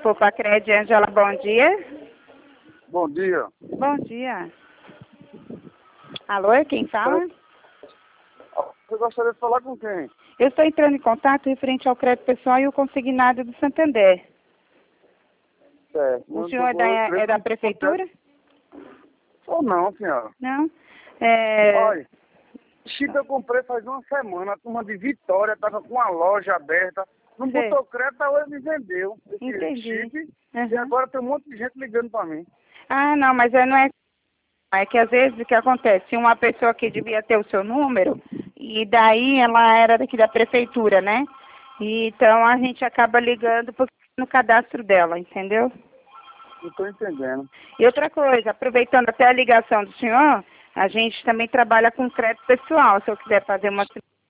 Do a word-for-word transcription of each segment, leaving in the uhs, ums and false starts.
Poupa Crédito, Ângela, bom dia. Bom dia. Bom dia. Alô, quem fala? Você gostaria de falar com quem? Eu estou entrando em contato referente ao crédito pessoal e o consignado do Santander. Certo. O Não senhor é tô- da, eu é da não- prefeitura? Ou não, senhora. Não? É... Olha, chip eu comprei faz uma semana. A turma de Vitória estava com a loja aberta. Não Sei. botou crédito, a hoje me vendeu esse Entendi. chip. E Uhum. agora tem um monte de gente ligando para mim. Ah, não, mas é, não é... É que às vezes o que acontece, uma pessoa que devia ter o seu número, e daí ela era daqui da prefeitura, né? E, então a gente acaba ligando porque no cadastro dela, entendeu? Não estou entendendo. E outra coisa, aproveitando até a ligação do senhor, a gente também trabalha com crédito pessoal, se eu quiser fazer uma...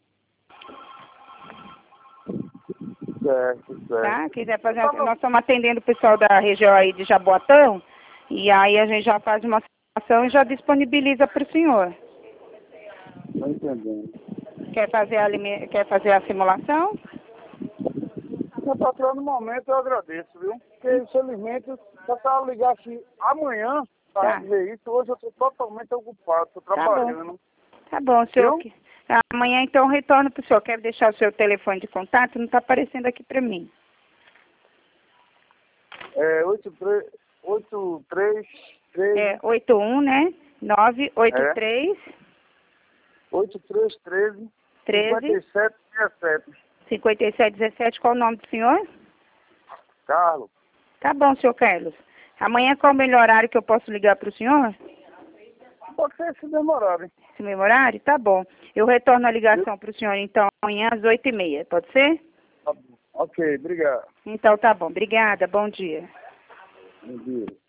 Certo, certo. Tá? Quiser fazer Eu uma... tava- Nós estamos atendendo o pessoal da região aí de Jaboatão, e aí a gente já faz uma simulação e já disponibiliza para o senhor. Não entendendo. Quer fazer a, limi- Quer fazer a simulação? Meu patrão, no momento eu agradeço, viu? Porque, infelizmente, só para ligar assim amanhã para Tá. ver isso. Hoje eu estou totalmente ocupado, estou Tá bom. trabalhando. Tá bom, senhor. Viu? Amanhã então eu retorno para o senhor. Quero deixar o seu telefone de contato? Não está aparecendo aqui para mim. É oito três, oito três três, É oito um, né? nove oito três, oito três treze, treze, cinquenta e sete dezessete. cinquenta e sete dezessete. Qual o nome do senhor? Carlos, Tá bom, senhor Carlos. Amanhã qual o melhor horário que eu posso ligar para o senhor? pode ser se demorar, hein? Esse mesmo horário? Tá bom. Eu retorno a ligação para o senhor então amanhã às oito e meia. Pode ser? Tá bom. Ok, obrigado. Então tá bom. Obrigada. Bom dia. Bom dia.